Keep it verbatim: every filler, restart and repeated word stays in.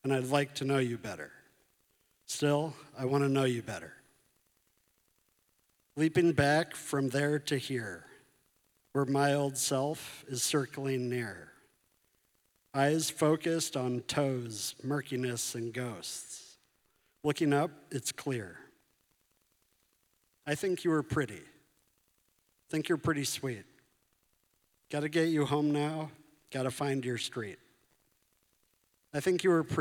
and I'd like to know you better. Still, I want to know you better. Leaping back from there to here, where my old self is circling near. Eyes focused on toes, murkiness, and ghosts. Looking up, it's clear. I think you were pretty. Think you're pretty sweet. Gotta get you home now, gotta find your street. I think you were pretty.